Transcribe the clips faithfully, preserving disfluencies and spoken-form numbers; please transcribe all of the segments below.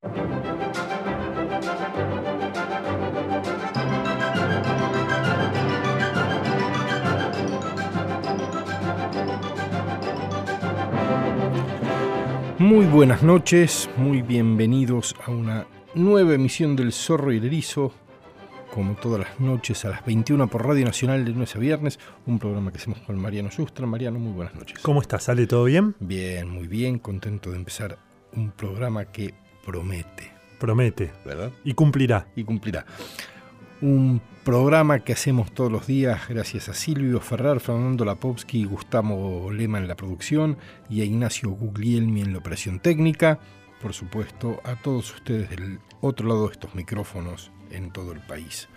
Muy buenas noches, muy bienvenidos a una nueva emisión del Zorro y el Erizo, como todas las noches a las veintiuna por Radio Nacional de lunes a viernes, un programa que hacemos con Mariano Sustra. Mariano, muy buenas noches. ¿Cómo estás, Ale? ¿Todo bien? Bien, muy bien, contento de empezar un programa que promete. Promete. ¿Verdad? Y cumplirá. Y cumplirá. Un programa que hacemos todos los días gracias a Silvio Ferrer, Fernando Lapovsky y Gustavo Lema en la producción y a Ignacio Guglielmi en la operación técnica. Por supuesto, a todos ustedes del otro lado de estos micrófonos en todo el país.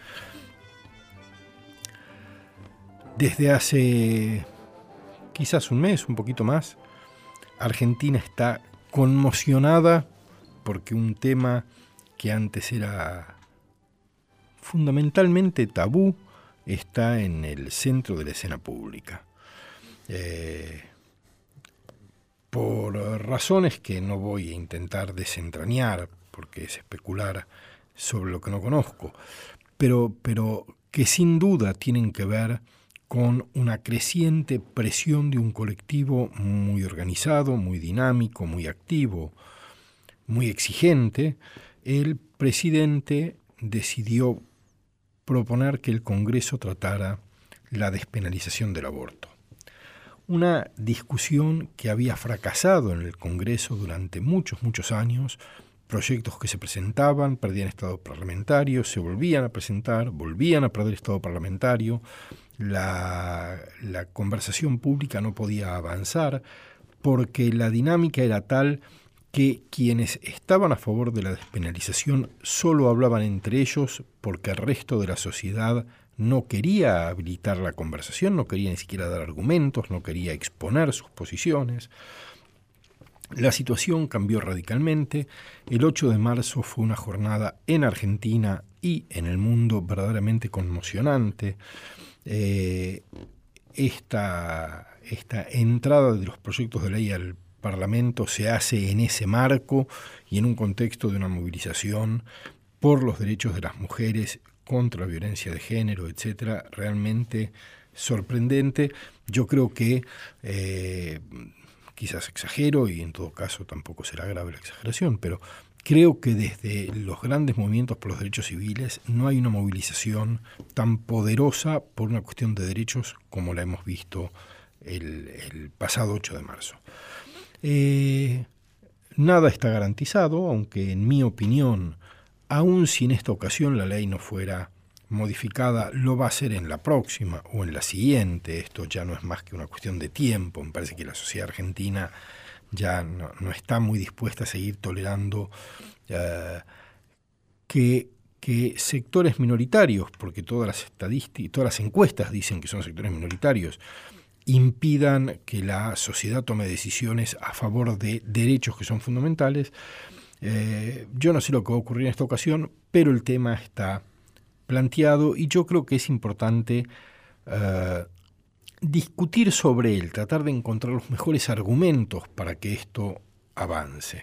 Desde hace quizás un mes, un poquito más, Argentina está conmocionada porque un tema que antes era fundamentalmente tabú está en el centro de la escena pública. Eh, por razones que no voy a intentar desentrañar, porque es especular sobre lo que no conozco, pero, pero que sin duda tienen que ver con una creciente presión de un colectivo muy organizado, muy dinámico, muy activo, muy exigente. El presidente decidió proponer que el Congreso tratara la despenalización del aborto. Una discusión que había fracasado en el Congreso durante muchos, muchos años. Proyectos que se presentaban, perdían estado parlamentario, se volvían a presentar, volvían a perder estado parlamentario. La, la conversación pública no podía avanzar porque la dinámica era tal que quienes estaban a favor de la despenalización solo hablaban entre ellos porque el resto de la sociedad no quería habilitar la conversación, no quería ni siquiera dar argumentos, no quería exponer sus posiciones. La situación cambió radicalmente. El ocho de marzo fue una jornada en Argentina y en el mundo verdaderamente conmocionante. Eh, esta, esta entrada de los proyectos de ley al Parlamento se hace en ese marco y en un contexto de una movilización por los derechos de las mujeres contra la violencia de género, etcétera, realmente sorprendente. Yo creo que eh, quizás exagero y en todo caso tampoco será grave la exageración, pero creo que desde los grandes movimientos por los derechos civiles no hay una movilización tan poderosa por una cuestión de derechos como la hemos visto el, el pasado ocho de marzo. Eh, nada está garantizado, aunque en mi opinión, aun si en esta ocasión la ley no fuera modificada, lo va a ser en la próxima o en la siguiente. Esto ya no es más que una cuestión de tiempo. Me parece que la sociedad argentina ya no, no está muy dispuesta a seguir tolerando uh, que, que sectores minoritarios, porque todas las estadísticas, todas las encuestas dicen que son sectores minoritarios, impidan que la sociedad tome decisiones a favor de derechos que son fundamentales. Eh, yo no sé lo que va a ocurrir en esta ocasión, pero el tema está planteado y yo creo que es importante uh, discutir sobre él, tratar de encontrar los mejores argumentos para que esto avance.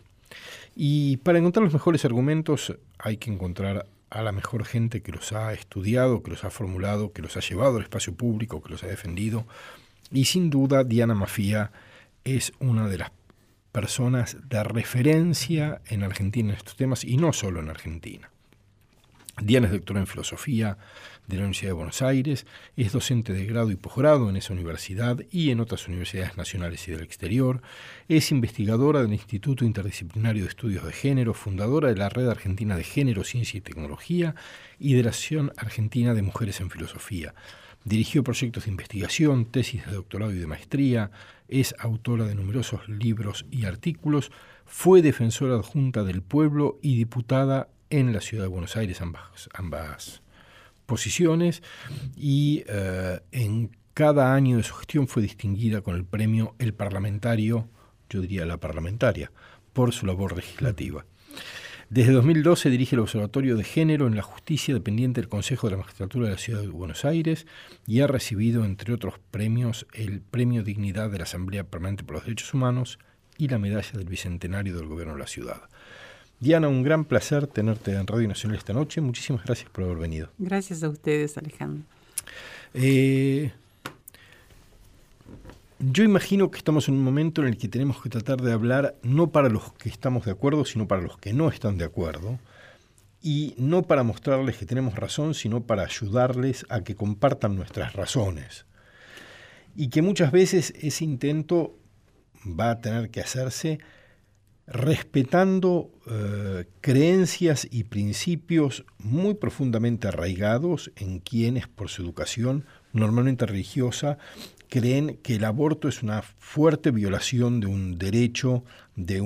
Y para encontrar los mejores argumentos hay que encontrar a la mejor gente que los ha estudiado, que los ha formulado, que los ha llevado al espacio público, que los ha defendido. Y sin duda Diana Mafía es una de las personas de referencia en Argentina en estos temas, y no solo en Argentina. Diana es doctora en filosofía de la Universidad de Buenos Aires, es docente de grado y posgrado en esa universidad y en otras universidades nacionales y del exterior, es investigadora del Instituto Interdisciplinario de Estudios de Género, fundadora de la Red Argentina de Género, Ciencia y Tecnología y de la Asociación Argentina de Mujeres en Filosofía. Dirigió proyectos de investigación, tesis de doctorado y de maestría, es autora de numerosos libros y artículos, fue defensora adjunta del pueblo y diputada en la Ciudad de Buenos Aires, ambas, ambas posiciones, y eh, en cada año de su gestión fue distinguida con el premio El Parlamentario, yo diría la parlamentaria, por su labor legislativa. Desde dos mil doce dirige el Observatorio de Género en la Justicia, dependiente del Consejo de la Magistratura de la Ciudad de Buenos Aires, y ha recibido, entre otros premios, el Premio Dignidad de la Asamblea Permanente por los Derechos Humanos y la Medalla del Bicentenario del Gobierno de la Ciudad. Diana, un gran placer tenerte en Radio Nacional esta noche. Muchísimas gracias por haber venido. Gracias a ustedes, Alejandro. Eh, yo imagino que estamos en un momento en el que tenemos que tratar de hablar no para los que estamos de acuerdo, sino para los que no están de acuerdo, y no para mostrarles que tenemos razón, sino para ayudarles a que compartan nuestras razones. Y que muchas veces ese intento va a tener que hacerse respetando eh, creencias y principios muy profundamente arraigados en quienes, por su educación normalmente religiosa, creen que el aborto es una fuerte violación de un derecho, de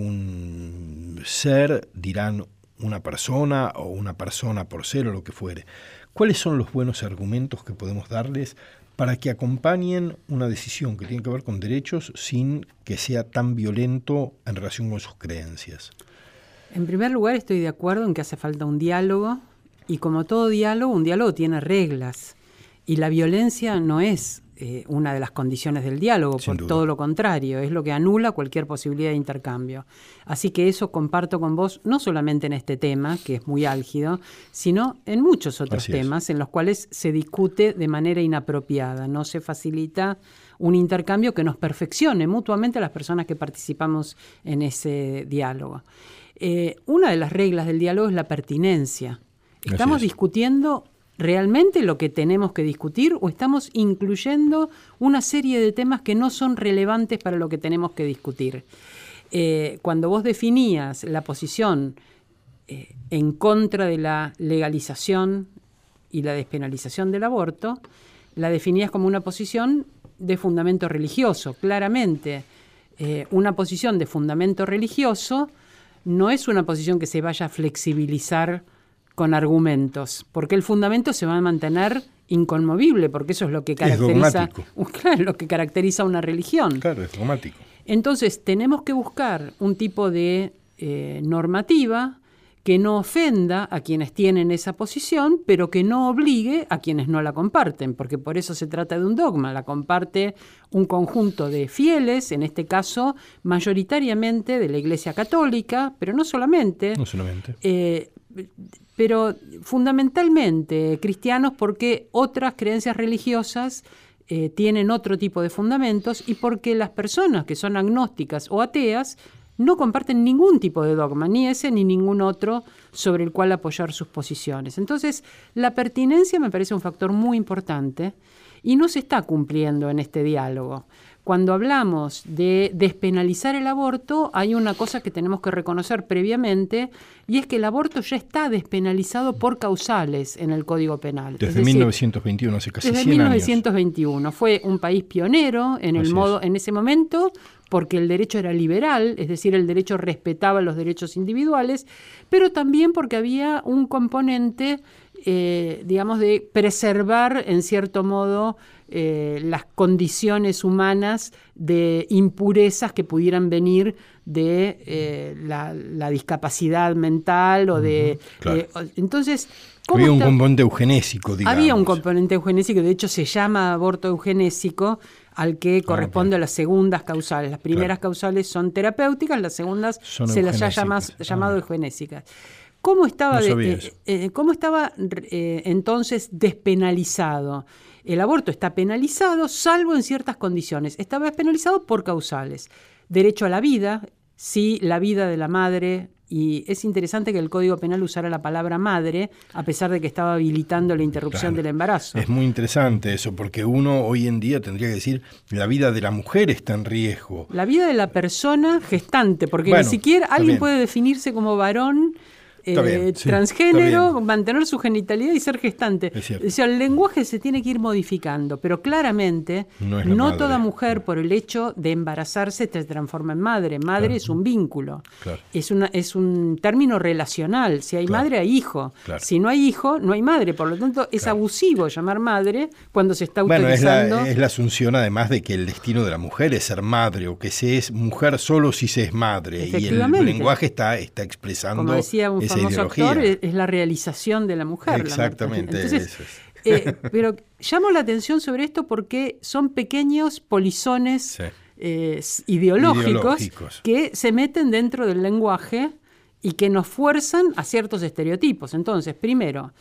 un ser, dirán una persona o una persona por ser o lo que fuere. ¿Cuáles son los buenos argumentos que podemos darles para que acompañen una decisión que tiene que ver con derechos sin que sea tan violento en relación con sus creencias? En primer lugar, estoy de acuerdo en que hace falta un diálogo, y como todo diálogo, un diálogo tiene reglas, y la violencia no es eh, una de las condiciones del diálogo, Sin por duda. todo lo contrario, es lo que anula cualquier posibilidad de intercambio. Así que eso comparto con vos, no solamente en este tema, que es muy álgido, sino en muchos otros Así es. temas en los cuales se discute de manera inapropiada, no se facilita un intercambio que nos perfeccione mutuamente a las personas que participamos en ese diálogo. Eh, una de las reglas del diálogo es la pertinencia. Estamos Así es. discutiendo realmente lo que tenemos que discutir, o estamos incluyendo una serie de temas que no son relevantes para lo que tenemos que discutir. Eh, cuando vos definías la posición eh, en contra de la legalización y la despenalización del aborto, la definías como una posición de fundamento religioso, claramente. Eh, una posición de fundamento religioso no es una posición que se vaya a flexibilizar con argumentos, porque el fundamento se va a mantener inconmovible, porque eso es lo que caracteriza, claro, lo que caracteriza una religión. Claro, es dogmático. Entonces, tenemos que buscar un tipo de eh, normativa que no ofenda a quienes tienen esa posición, pero que no obligue a quienes no la comparten, porque por eso se trata de un dogma. La comparte un conjunto de fieles, en este caso mayoritariamente de la Iglesia Católica, pero no solamente. No solamente. Eh, pero fundamentalmente cristianos, porque otras creencias religiosas eh, tienen otro tipo de fundamentos, y porque las personas que son agnósticas o ateas no comparten ningún tipo de dogma, ni ese ni ningún otro sobre el cual apoyar sus posiciones. Entonces, la pertinencia me parece un factor muy importante y no se está cumpliendo en este diálogo. Cuando hablamos de despenalizar el aborto, hay una cosa que tenemos que reconocer previamente, y es que el aborto ya está despenalizado por causales en el Código Penal. Desde Es decir, mil novecientos veintiuno, hace casi desde cien mil años. novecientos veintiuno. Fue un país pionero en el Así modo, es. en ese momento, porque el derecho era liberal, es decir, el derecho respetaba los derechos individuales, pero también porque había un componente, eh, digamos, de preservar, en cierto modo, eh, las condiciones humanas de impurezas que pudieran venir de eh, la, la discapacidad mental o de... Uh-huh, claro. eh, entonces, ¿cómo Había un está? componente eugenésico, digamos. Había un componente eugenésico, de hecho se llama aborto eugenésico, al que corresponde Ah, a las segundas causales. Las primeras Claro. causales son terapéuticas, las segundas Son se las ha eugenésicas. llamas- Ah. llamado eugenésicas. ¿Cómo estaba, No de- sabía eh, eso. eh, ¿cómo estaba eh, entonces despenalizado? El aborto está penalizado, salvo en ciertas condiciones. Estaba despenalizado por causales. Derecho a la vida, si la vida de la madre... Y es interesante que el Código Penal usara la palabra madre, a pesar de que estaba habilitando la interrupción Claro. del embarazo. Es muy interesante eso, porque uno hoy en día tendría que decir la vida de la mujer está en riesgo. La vida de la persona gestante, porque Bueno, ni siquiera está alguien bien. puede definirse como varón, Está eh, bien, sí, transgénero, está bien. mantener su genitalidad y ser gestante. Es cierto. O sea, el lenguaje se tiene que ir modificando, pero claramente No no, es la madre. toda mujer por el hecho de embarazarse se transforma en madre. Madre Claro. es un vínculo, Claro. es, una, es un término relacional. Si hay Claro. madre, hay hijo. Claro. Si no hay hijo, no hay madre. Por lo tanto, es Claro. abusivo llamar madre cuando se está Bueno, es la, utilizando... es la asunción además de que el destino de la mujer es ser madre, o que se es mujer solo si se es madre. Y el Efectivamente. lenguaje está, está expresando Como decía un esa famoso ideología. actor, es, es la realización de la mujer. la Exactamente, mujer. Entonces, eso es. eh, pero llamo la atención sobre esto porque son pequeños polizones Sí. eh, ideológicos, Ideológicos. que se meten dentro del lenguaje y que nos fuerzan a ciertos estereotipos. Entonces, primero,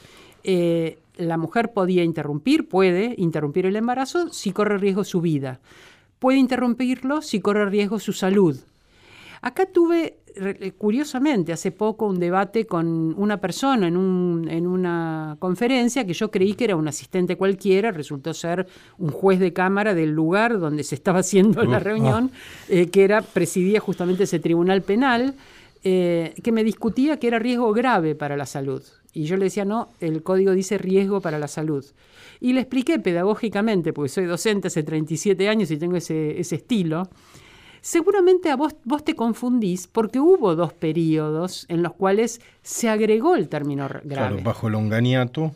eh, la mujer podía interrumpir, puede interrumpir el embarazo si corre riesgo su vida. Puede interrumpirlo si corre riesgo su salud. Acá tuve, curiosamente, hace poco un debate con una persona en, un, en una conferencia que yo creí que era un asistente cualquiera, resultó ser un juez de cámara del lugar donde se estaba haciendo la reunión, eh, que era presidía justamente ese tribunal penal, eh, que me discutía que era riesgo grave para la salud. Y yo le decía, no, el código dice riesgo para la salud. Y le expliqué pedagógicamente, porque soy docente hace treinta y siete años y tengo ese, ese estilo. Seguramente a vos, vos te confundís porque hubo dos periodos en los cuales se agregó el término grave. Claro, bajo el Onganiato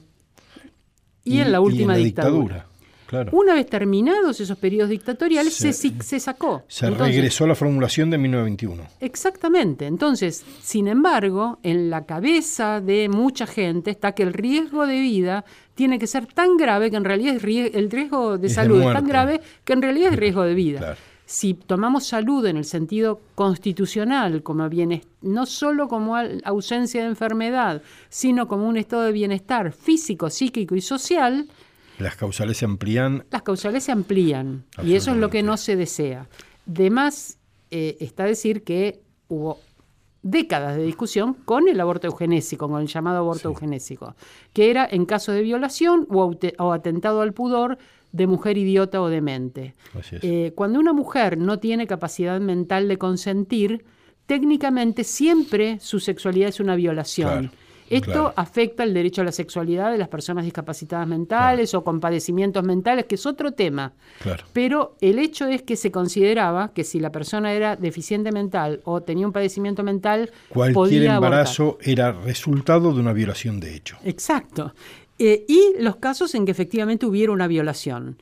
y, y en la última y en la dictadura. dictadura. Claro. Una vez terminados esos periodos dictatoriales, se, se, se sacó. Se Entonces, regresó a la formulación de mil novecientos veintiuno. Exactamente. Entonces, sin embargo, en la cabeza de mucha gente está que el riesgo de vida tiene que ser tan grave que en realidad es riesgo, el riesgo de es salud de es tan grave que en realidad es riesgo de vida. Claro. Si tomamos salud en el sentido constitucional, como bienes, no solo como ausencia de enfermedad, sino como un estado de bienestar físico, psíquico y social, las causales se amplían. Las causales se amplían y eso es lo que no se desea. De más eh, está decir que hubo décadas de discusión con el aborto eugenésico, con el llamado aborto sí. eugenésico, que era en caso de violación o, o atentado al pudor de mujer idiota o demente. Así es. Eh, cuando una mujer no tiene capacidad mental de consentir, técnicamente siempre su sexualidad es una violación. Claro, Esto claro. afecta el derecho a la sexualidad de las personas discapacitadas mentales claro. o con padecimientos mentales, que es otro tema. Claro. Pero el hecho es que se consideraba que si la persona era deficiente mental o tenía un padecimiento mental, cualquier podía embarazo abortar. Era resultado de una violación de hecho. Exacto. Eh, y los casos en que efectivamente hubiera una violación.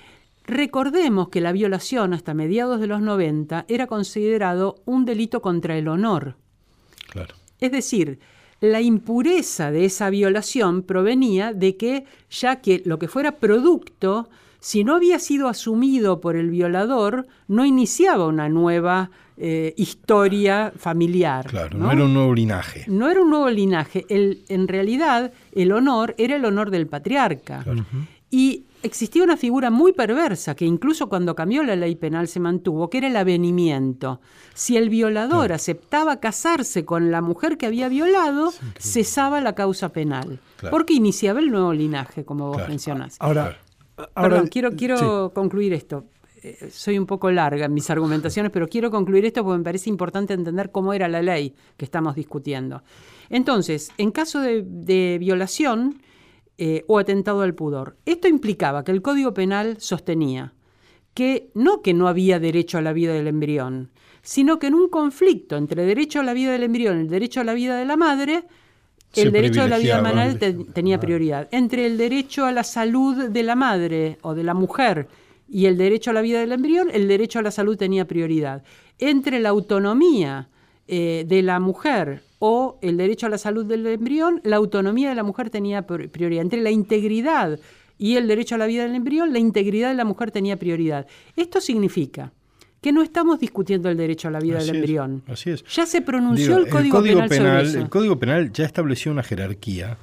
Recordemos que la violación hasta mediados de los noventa era considerado un delito contra el honor. Claro. Es decir, la impureza de esa violación provenía de que ya que lo que fuera producto, si no había sido asumido por el violador, no iniciaba una nueva eh, historia familiar. Claro, ¿no? no era un nuevo linaje. No era un nuevo linaje. El, en realidad, el honor era el honor del patriarca. Claro. Y existía una figura muy perversa que incluso cuando cambió la ley penal se mantuvo, que era el avenimiento. Si el violador claro. aceptaba casarse con la mujer que había violado, cesaba la causa penal. Claro. Porque iniciaba el nuevo linaje, como vos claro. mencionás. Ahora, Perdón, ahora quiero, quiero sí. concluir esto. Eh, soy un poco larga en mis argumentaciones, pero quiero concluir esto porque me parece importante entender cómo era la ley que estamos discutiendo. Entonces, en caso de, de violación eh, o atentado al pudor, esto implicaba que el Código Penal sostenía que no que no había derecho a la vida del embrión, sino que en un conflicto entre derecho a la vida del embrión y el derecho a la vida de la madre, el Se derecho a la vida privilegiaba. manal te, tenía prioridad. Entre el derecho a la salud de la madre o de la mujer y el derecho a la vida del embrión, el derecho a la salud tenía prioridad. Entre la autonomía eh, de la mujer o el derecho a la salud del embrión, la autonomía de la mujer tenía prioridad. Entre la integridad y el derecho a la vida del embrión, la integridad de la mujer tenía prioridad. Esto significa que no estamos discutiendo el derecho a la vida así del es, embrión. Así es. Ya se pronunció Digo, el Código, el Código Penal, Penal sobre eso. El Código Penal ya estableció una jerarquía.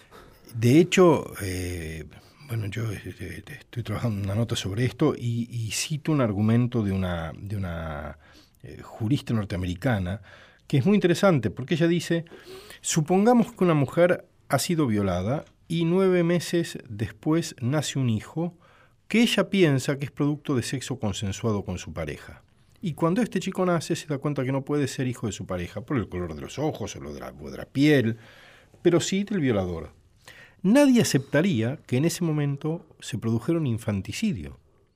De hecho, eh, bueno, yo eh, estoy trabajando en una nota sobre esto y, y cito un argumento de una, de una eh, jurista norteamericana que es muy interesante porque ella dice, supongamos que una mujer ha sido violada y nueve meses después nace un hijo que ella piensa que es producto de sexo consensuado con su pareja. Y cuando este chico nace se da cuenta que no puede ser hijo de su pareja por el color de los ojos o lo de la, o de la piel, pero sí del violador. Nadie aceptaría que en ese momento se produjera un infanticidio,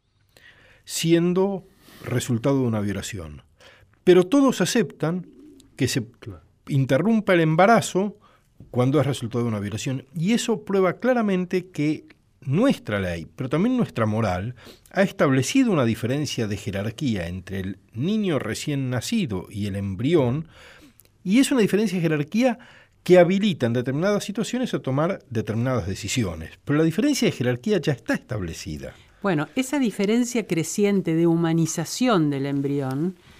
siendo resultado de una violación. Pero todos aceptan que se interrumpa el embarazo cuando es resultado de una violación. Y eso prueba claramente que nuestra ley, pero también nuestra moral, ha establecido una diferencia de jerarquía entre el niño recién nacido y el embrión, y es una diferencia de jerarquía que habilita en determinadas situaciones a tomar determinadas decisiones. Pero la diferencia de jerarquía ya está establecida. Bueno, esa diferencia creciente de humanización del embrión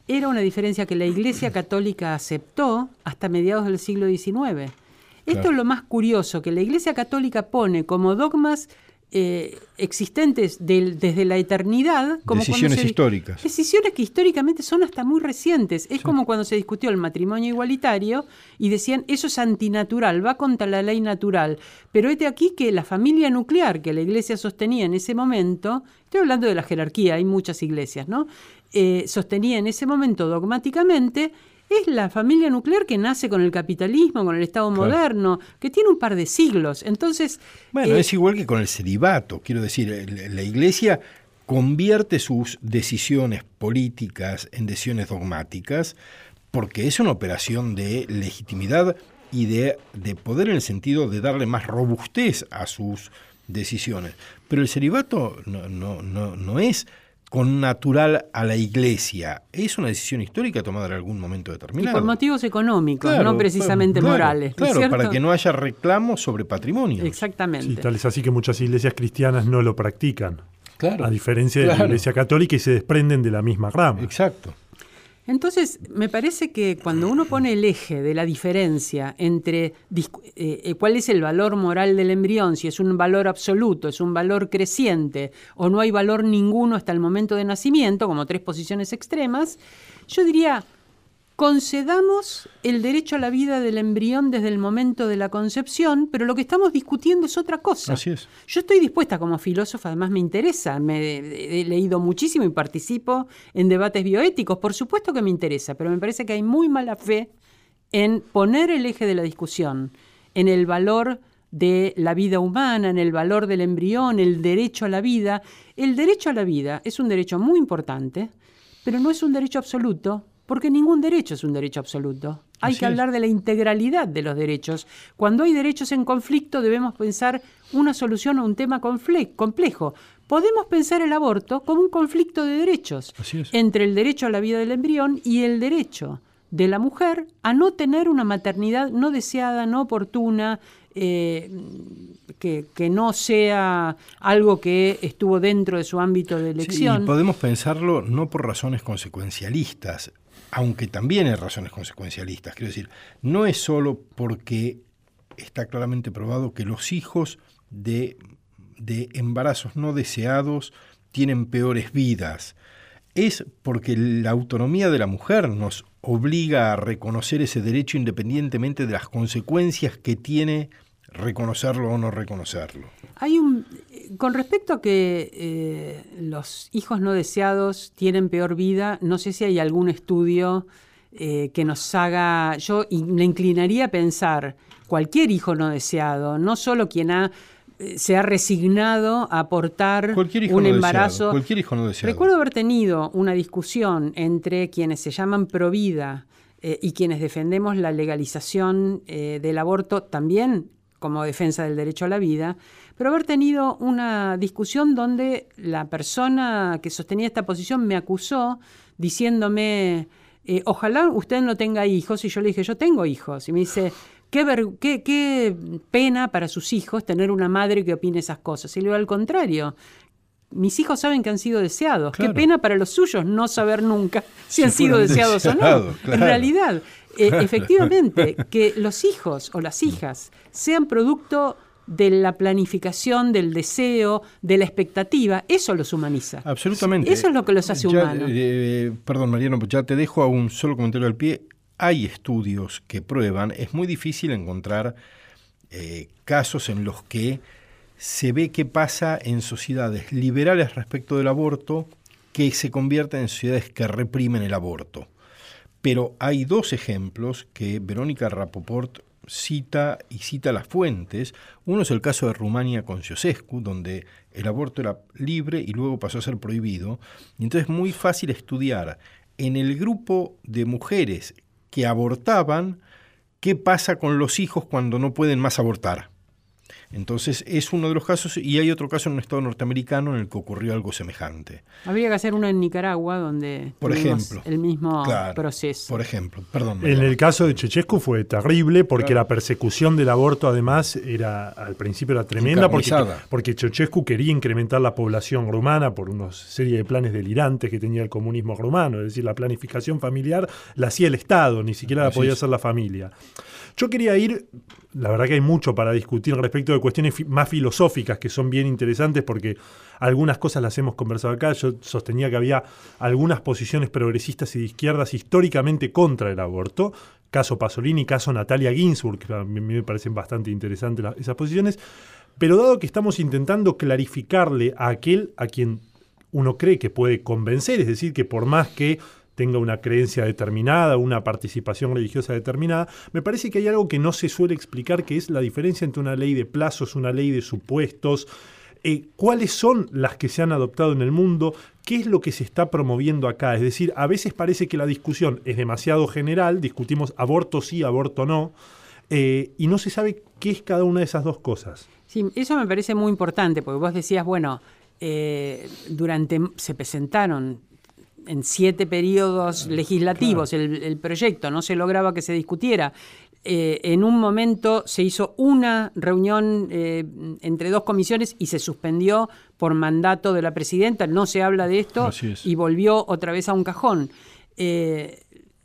era una diferencia que la Iglesia Católica aceptó hasta mediados del siglo diecinueve. Esto claro. es lo más curioso, que la Iglesia Católica pone como dogmas eh, existentes del, desde la eternidad. Como decisiones se, históricas. Decisiones que históricamente son hasta muy recientes. Es sí. como cuando se discutió el matrimonio igualitario y decían, eso es antinatural, va contra la ley natural. Pero este aquí que la familia nuclear que la Iglesia sostenía en ese momento, estoy hablando de la jerarquía, hay muchas iglesias, ¿no? Eh, sostenía en ese momento dogmáticamente, es la familia nuclear que nace con el capitalismo, con el Estado claro. moderno, que tiene un par de siglos. Entonces, bueno, eh, es igual que con el celibato. Quiero decir, la Iglesia convierte sus decisiones políticas en decisiones dogmáticas porque es una operación de legitimidad y de, de poder en el sentido de darle más robustez a sus decisiones. Pero el celibato no, no, no, no es con natural a la Iglesia. Es una decisión histórica tomada en algún momento determinado. Y por motivos económicos, claro, no precisamente claro, morales. Claro, ¿no para que no haya reclamos sobre patrimonio. Exactamente. Sí, tal es así que muchas iglesias cristianas no lo practican. Claro. A diferencia de claro. la Iglesia Católica y se desprenden de la misma rama. Exacto. Entonces, me parece que cuando uno pone el eje de la diferencia entre eh, cuál es el valor moral del embrión, si es un valor absoluto, es un valor creciente o no hay valor ninguno hasta el momento de nacimiento, como tres posiciones extremas, yo diría, concedamos el derecho a la vida del embrión desde el momento de la concepción, pero lo que estamos discutiendo es otra cosa. Así es. Yo estoy dispuesta como filósofa, además me interesa, me he leído muchísimo y participo en debates bioéticos, por supuesto que me interesa, pero me parece que hay muy mala fe en poner el eje de la discusión en el valor de la vida humana, en el valor del embrión, el derecho a la vida. El derecho a la vida es un derecho muy importante, pero no es un derecho absoluto, porque ningún derecho es un derecho absoluto. Hay Así que hablar es. de la integralidad de los derechos. Cuando hay derechos en conflicto debemos pensar una solución a un tema complejo. Podemos pensar el aborto como un conflicto de derechos Así es. entre el derecho a la vida del embrión y el derecho de la mujer a no tener una maternidad no deseada, no oportuna, eh, que, que no sea algo que estuvo dentro de su ámbito de elección. Sí, y podemos pensarlo no por razones consecuencialistas, aunque también hay razones consecuencialistas. Quiero decir, no es solo porque está claramente probado que los hijos de, de embarazos no deseados tienen peores vidas. Es porque la autonomía de la mujer nos obliga a reconocer ese derecho independientemente de las consecuencias que tiene reconocerlo o no reconocerlo. Hay un, con respecto a que eh, los hijos no deseados tienen peor vida, no sé si hay algún estudio eh, que nos haga, yo me inclinaría a pensar, cualquier hijo no deseado, no solo quien ha se ha resignado a aportar un no embarazo. Deseado, cualquier hijo no deseado. Recuerdo haber tenido una discusión entre quienes se llaman provida eh, y quienes defendemos la legalización eh, del aborto, también como defensa del derecho a la vida, pero haber tenido una discusión donde la persona que sostenía esta posición me acusó diciéndome, eh, ojalá usted no tenga hijos, y yo le dije, yo tengo hijos, y me dice, Qué, ver, qué, qué pena para sus hijos tener una madre que opine esas cosas. Y luego al contrario, mis hijos saben que han sido deseados. Claro. Qué pena para los suyos no saber nunca si, si han sido deseados deseado, o no. Claro. En realidad, eh, efectivamente, que los hijos o las hijas sean producto de la planificación, del deseo, de la expectativa, eso los humaniza. Absolutamente. Eso es lo que los hace ya, humanos. Eh, perdón, Mariano, ya te dejo a un solo comentario al pie. Hay estudios que prueban, es muy difícil encontrar eh, casos en los que se ve qué pasa en sociedades liberales respecto del aborto que se convierten en sociedades que reprimen el aborto. Pero hay dos ejemplos que Verónica Rapoport cita y cita las fuentes. Uno es el caso de Rumania con Ceausescu, donde el aborto era libre y luego pasó a ser prohibido. Y entonces es muy fácil estudiar en el grupo de mujeres que abortaban, qué pasa con los hijos cuando no pueden más abortar. Entonces es uno de los casos, y hay otro caso en un estado norteamericano en el que ocurrió algo semejante. Habría que hacer uno en Nicaragua donde por tuvimos ejemplo, el mismo claro, proceso. Por ejemplo, perdón. En el caso de Ceausescu fue terrible porque claro. la persecución del aborto además era al principio era tremenda porque, porque Ceausescu quería incrementar la población rumana por una serie de planes delirantes que tenía el comunismo rumano, es decir, la planificación familiar la hacía el Estado, ni siquiera la Así podía es. hacer la familia. Yo quería ir, la verdad que hay mucho para discutir respecto de cuestiones fi- más filosóficas que son bien interesantes porque algunas cosas las hemos conversado acá. Yo sostenía que había algunas posiciones progresistas y de izquierdas históricamente contra el aborto. Caso Pasolini, caso Natalia Ginsburg, que a mí me parecen bastante interesantes la, esas posiciones. Pero dado que estamos intentando clarificarle a aquel a quien uno cree que puede convencer, es decir, que por más que tenga una creencia determinada, una participación religiosa determinada, me parece que hay algo que no se suele explicar, que es la diferencia entre una ley de plazos, una ley de supuestos, eh, cuáles son las que se han adoptado en el mundo, qué es lo que se está promoviendo acá. Es decir, a veces parece que la discusión es demasiado general, discutimos aborto sí, aborto no, eh, y no se sabe qué es cada una de esas dos cosas. Sí, eso me parece muy importante, porque vos decías, bueno, eh, durante se presentaron en siete periodos legislativos claro. el, el proyecto, no se lograba que se discutiera. Eh, en un momento se hizo una reunión eh, entre dos comisiones y se suspendió por mandato de la presidenta, no se habla de esto y volvió otra vez a un cajón. Eh,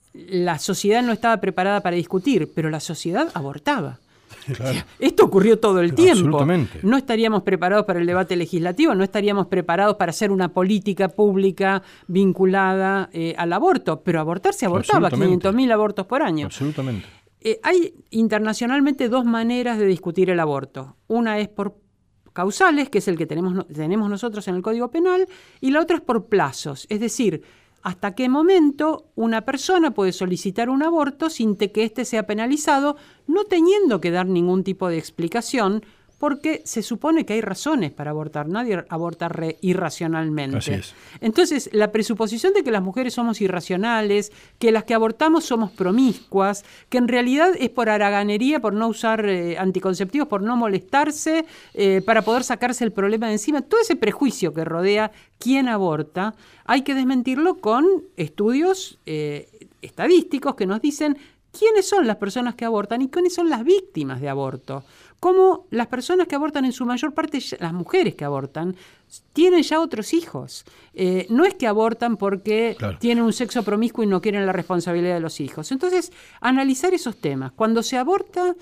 la sociedad no estaba preparada para discutir, pero la sociedad abortaba. Claro. Esto ocurrió todo el tiempo. No estaríamos preparados para el debate legislativo, no estaríamos preparados para hacer una política pública vinculada eh, al aborto, pero abortar se abortaba, quinientos mil abortos por año. Absolutamente. Eh, hay internacionalmente dos maneras de discutir el aborto. Una es por causales, que es el que tenemos, tenemos nosotros en el Código Penal, y la otra es por plazos, es decir, hasta qué momento una persona puede solicitar un aborto sin que éste sea penalizado, no teniendo que dar ningún tipo de explicación, porque se supone que hay razones para abortar, nadie aborta re- irracionalmente. Así es. Entonces, la presuposición de que las mujeres somos irracionales, que las que abortamos somos promiscuas, que en realidad es por haraganería, por no usar eh, anticonceptivos, por no molestarse, eh, para poder sacarse el problema de encima, todo ese prejuicio que rodea quién aborta, hay que desmentirlo con estudios eh, estadísticos que nos dicen quiénes son las personas que abortan y quiénes son las víctimas de aborto. Cómo las personas que abortan, en su mayor parte, las mujeres que abortan, tienen ya otros hijos. Eh, no es que abortan porque claro. tienen un sexo promiscuo y no quieren la responsabilidad de los hijos. Entonces, analizar esos temas. Cuando se aborta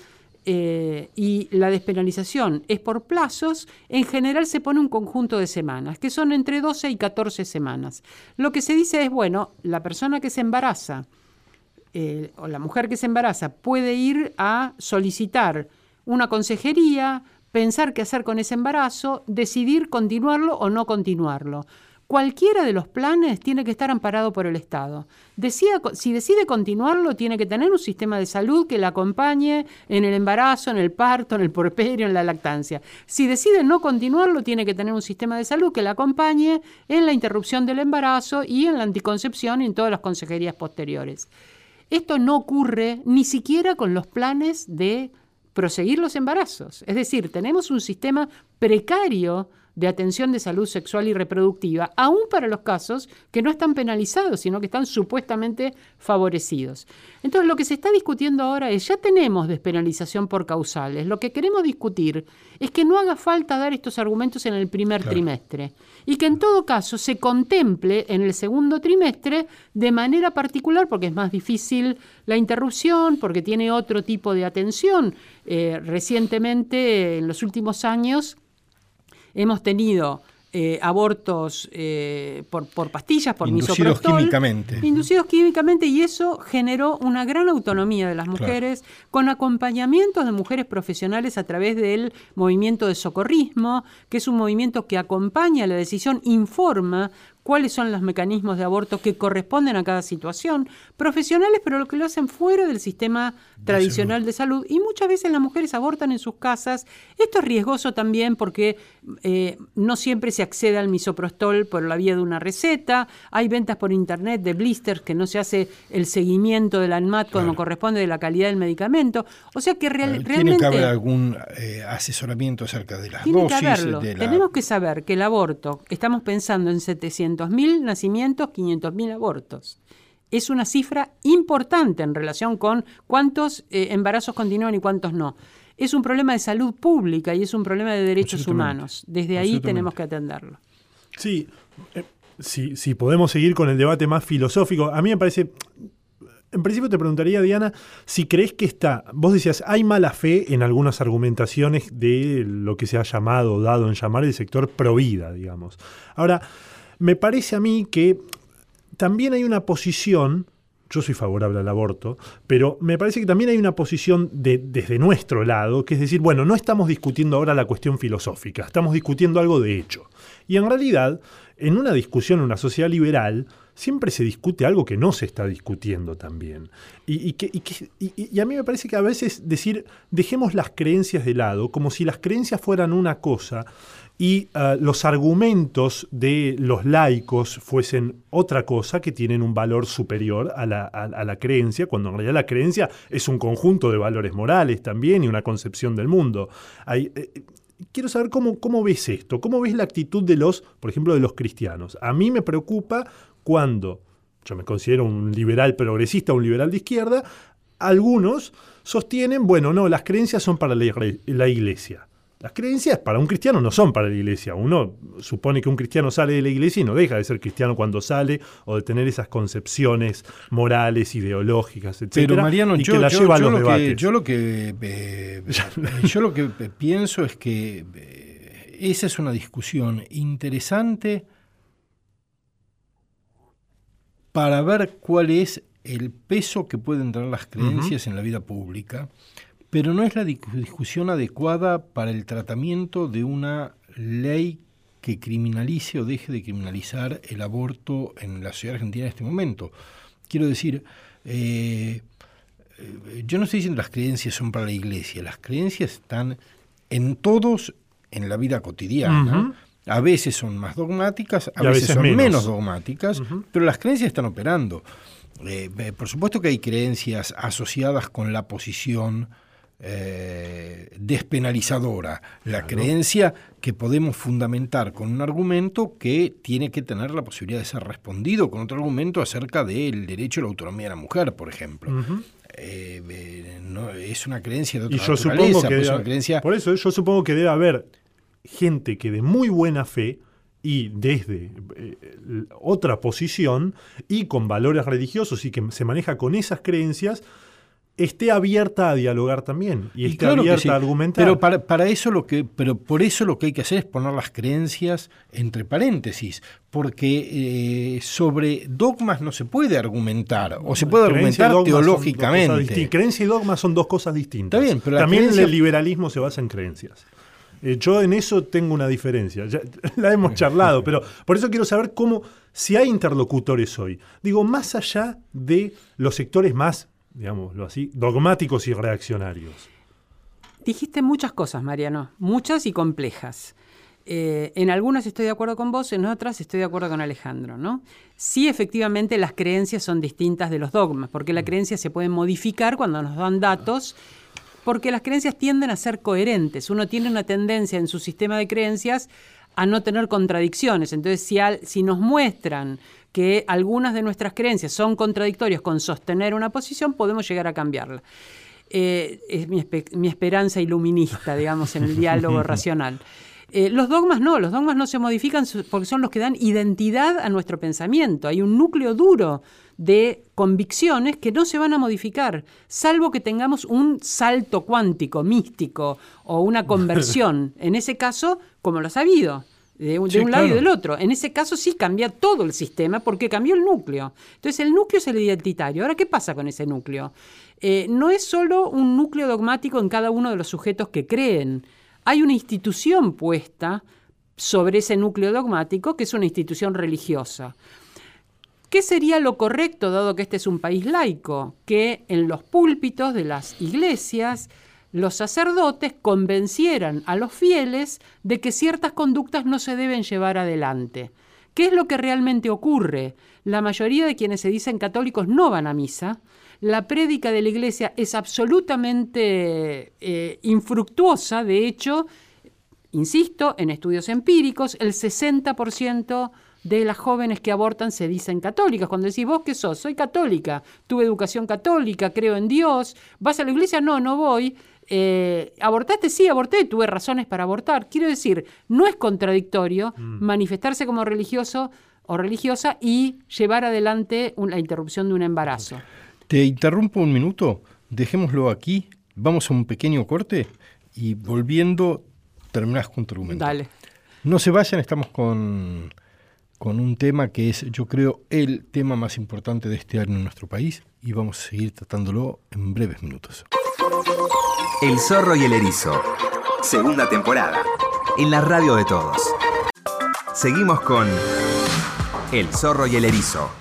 eh, y la despenalización es por plazos, en general se pone un conjunto de semanas, que son entre doce y catorce semanas. Lo que se dice es, bueno, la persona que se embaraza, eh, o la mujer que se embaraza, puede ir a solicitar una consejería, pensar qué hacer con ese embarazo, decidir continuarlo o no continuarlo. Cualquiera de los planes tiene que estar amparado por el Estado. Decida, si decide continuarlo, tiene que tener un sistema de salud que la acompañe en el embarazo, en el parto, en el puerperio, en la lactancia. Si decide no continuarlo, tiene que tener un sistema de salud que la acompañe en la interrupción del embarazo y en la anticoncepción y en todas las consejerías posteriores. Esto no ocurre ni siquiera con los planes de proseguir los embarazos. Es decir, tenemos un sistema precario de atención de salud sexual y reproductiva, aún para los casos que no están penalizados, sino que están supuestamente favorecidos. Entonces, lo que se está discutiendo ahora es, ya tenemos despenalización por causales. Lo que queremos discutir es que no haga falta dar estos argumentos en el primer claro. trimestre y que en todo caso se contemple en el segundo trimestre de manera particular, porque es más difícil la interrupción, porque tiene otro tipo de atención. Eh, recientemente, en los últimos años, hemos tenido eh, abortos eh, por, por pastillas, por inducidos misoprostol, químicamente. Inducidos químicamente, y eso generó una gran autonomía de las mujeres, claro. con acompañamientos de mujeres profesionales a través del movimiento de socorrismo, que es un movimiento que acompaña la decisión, informa cuáles son los mecanismos de aborto que corresponden a cada situación, profesionales, pero lo que lo hacen fuera del sistema tradicional de salud. Y muchas veces las mujeres abortan en sus casas. Esto es riesgoso también porque eh, no siempre se accede al misoprostol por la vía de una receta. Hay ventas por internet de blisters que no se hace el seguimiento del ANMAT como claro. corresponde de la calidad del medicamento. O sea que real, tiene realmente... Tiene que haber algún eh, asesoramiento acerca de las tiene dosis. Que haberlo. De la... Tenemos que saber que el aborto, estamos pensando en setecientos mil nacimientos, quinientos mil abortos. Es una cifra importante en relación con cuántos eh, embarazos continúan y cuántos no. Es un problema de salud pública y es un problema de derechos humanos. Desde ahí tenemos que atenderlo. Sí, eh, si, si podemos seguir con el debate más filosófico, a mí me parece... En principio te preguntaría, Diana, si crees que está... Vos decías, hay mala fe en algunas argumentaciones de lo que se ha llamado, dado en llamar el sector provida, digamos. Ahora, me parece a mí que también hay una posición, yo soy favorable al aborto, pero me parece que también hay una posición de, desde nuestro lado, que es decir, bueno, no estamos discutiendo ahora la cuestión filosófica, estamos discutiendo algo de hecho. Y en realidad, en una discusión en una sociedad liberal, siempre se discute algo que no se está discutiendo también. Y, y, que, y, que, y, y a mí me parece que a veces decir, dejemos las creencias de lado, como si las creencias fueran una cosa y uh, los argumentos de los laicos fuesen otra cosa que tienen un valor superior a la, a, a la creencia, cuando en realidad la creencia es un conjunto de valores morales también y una concepción del mundo. Hay... Eh, Quiero saber cómo, cómo ves esto, cómo ves la actitud de los, por ejemplo, de los cristianos. A mí me preocupa cuando, yo me considero un liberal progresista, un liberal de izquierda, algunos sostienen, bueno, no, las creencias son para la, la iglesia. Las creencias para un cristiano no son para la iglesia. Uno supone que un cristiano sale de la iglesia y no deja de ser cristiano cuando sale o de tener esas concepciones morales, ideológicas, etcétera. Pero Mariano, y yo, que la yo, lleva yo, a los lo debates. que, yo lo que eh, yo lo que pienso es que eh, esa es una discusión interesante para ver cuál es el peso que pueden tener las creencias uh-huh. en la vida pública. Pero no es la discusión adecuada para el tratamiento de una ley que criminalice o deje de criminalizar el aborto en la sociedad argentina en este momento. Quiero decir, eh, yo no estoy diciendo que las creencias son para la iglesia, las creencias están en todos en la vida cotidiana. Uh-huh. A veces son más dogmáticas, a, a veces, veces son menos, menos dogmáticas, uh-huh. pero las creencias están operando. Eh, por supuesto que hay creencias asociadas con la posición Eh, despenalizadora, la claro. creencia que podemos fundamentar con un argumento que tiene que tener la posibilidad de ser respondido con otro argumento acerca del derecho a la autonomía de la mujer, por ejemplo. Uh-huh. eh, eh, no, es una creencia de otra y yo naturaleza, supongo que pues debe, una creencia... por eso yo supongo que debe haber gente que de muy buena fe y desde eh, otra posición y con valores religiosos y que se maneja con esas creencias esté abierta a dialogar también y, y esté claro abierta sí. a argumentar. Pero para, para eso lo que, pero por eso lo que hay que hacer es poner las creencias entre paréntesis, porque eh, sobre dogmas no se puede argumentar, o se puede creencia argumentar teológicamente. Creencia y dogma son dos cosas distintas. Está bien, pero también creencia... el liberalismo se basa en creencias. Eh, yo en eso tengo una diferencia, ya, la hemos charlado, pero por eso quiero saber cómo, si hay interlocutores hoy, digo, más allá de los sectores más, digámoslo así, dogmáticos y reaccionarios. Dijiste muchas cosas, Mariano, muchas y complejas. Eh, en algunas estoy de acuerdo con vos, en otras estoy de acuerdo con Alejandro, ¿no? Sí, efectivamente, las creencias son distintas de los dogmas, porque la creencia se puede modificar cuando nos dan datos, porque las creencias tienden a ser coherentes. Uno tiene una tendencia en su sistema de creencias a no tener contradicciones. Entonces, si, al, si nos muestran que algunas de nuestras creencias son contradictorias con sostener una posición, podemos llegar a cambiarla. Eh, es mi, espe- mi esperanza iluminista, digamos, en el diálogo racional. Eh, los dogmas no, los dogmas no se modifican porque son los que dan identidad a nuestro pensamiento. Hay un núcleo duro de convicciones que no se van a modificar, salvo que tengamos un salto cuántico, místico o una conversión. En ese caso, como lo ha habido, de un, sí, de un lado claro. y del otro. En ese caso sí cambia todo el sistema porque cambió el núcleo. Entonces el núcleo es el identitario. Ahora, ¿qué pasa con ese núcleo? Eh, no es solo un núcleo dogmático en cada uno de los sujetos que creen. Hay una institución puesta sobre ese núcleo dogmático, que es una institución religiosa. ¿Qué sería lo correcto, dado que este es un país laico? Que en los púlpitos de las iglesias los sacerdotes convencieran a los fieles de que ciertas conductas no se deben llevar adelante. ¿Qué es lo que realmente ocurre? La mayoría de quienes se dicen católicos no van a misa. La prédica de la iglesia es absolutamente eh, infructuosa. De hecho, insisto, en estudios empíricos, el sesenta por ciento de las jóvenes que abortan se dicen católicas. Cuando decís, ¿vos qué sos? Soy católica, tuve educación católica, creo en Dios. ¿Vas a la iglesia? No, no voy. Eh, ¿Abortaste? Sí, aborté, tuve razones para abortar. Quiero decir, no es contradictorio mm. manifestarse como religioso o religiosa y llevar adelante un, la interrupción de un embarazo. Te interrumpo un minuto, dejémoslo aquí, vamos a un pequeño corte y volviendo terminás con tu argumento. Dale. No se vayan, estamos con, con un tema que es, yo creo, el tema más importante de este año en nuestro país y vamos a seguir tratándolo en breves minutos. El zorro y el erizo, segunda temporada, en la radio de todos. Seguimos con El zorro y el erizo.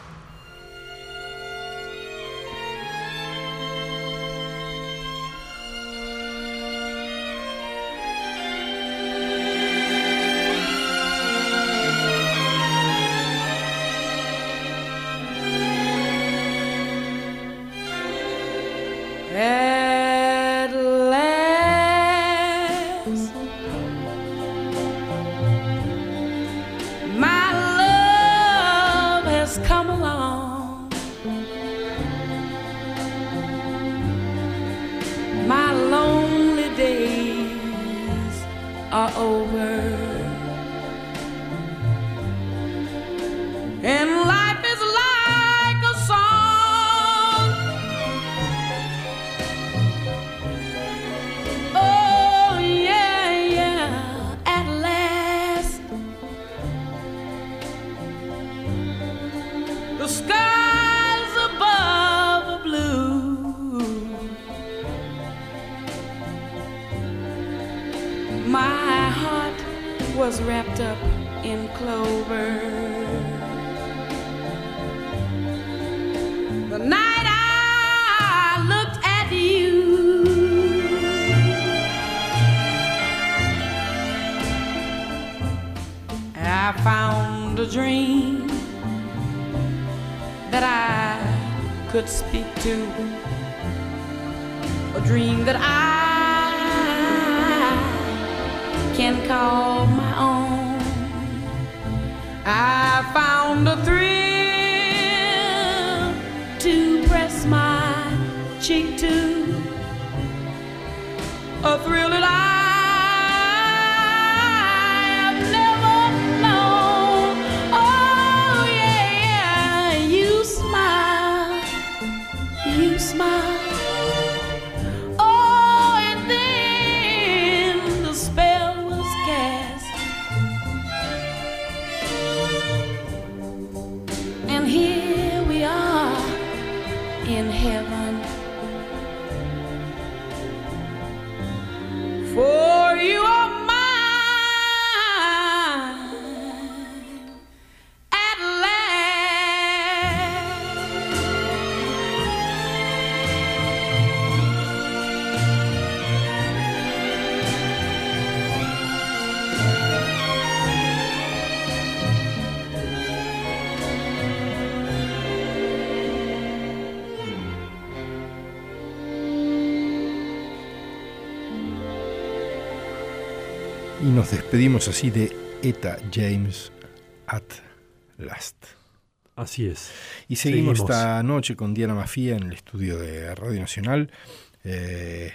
Y nos despedimos así de Etta James at last. Así es. Y seguimos, seguimos. esta noche con Diana Mafía en el estudio de Radio Nacional, eh,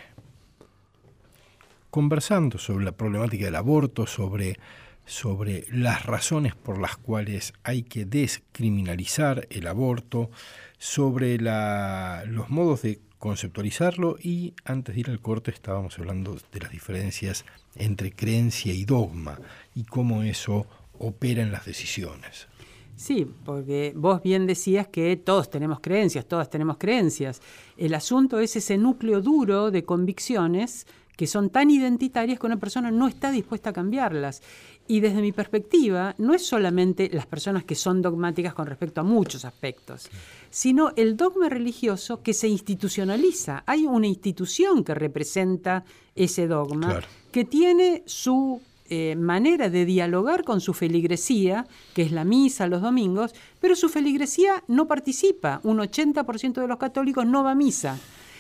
conversando sobre la problemática del aborto, sobre, sobre las razones por las cuales hay que descriminalizar el aborto, sobre la, los modos de conceptualizarlo, y antes de ir al corte estábamos hablando de las diferencias entre creencia y dogma y cómo eso opera en las decisiones. Sí, porque vos bien decías que todos tenemos creencias, todas tenemos creencias. El asunto es ese núcleo duro de convicciones que son tan identitarias que una persona no está dispuesta a cambiarlas. Y desde mi perspectiva, no es solamente las personas que son dogmáticas con respecto a muchos aspectos, sino el dogma religioso que se institucionaliza. Hay una institución que representa ese dogma, claro, que tiene su eh, manera de dialogar con su feligresía, que es la misa los domingos, pero su feligresía no participa. Un ochenta por ciento de los católicos no va a misa.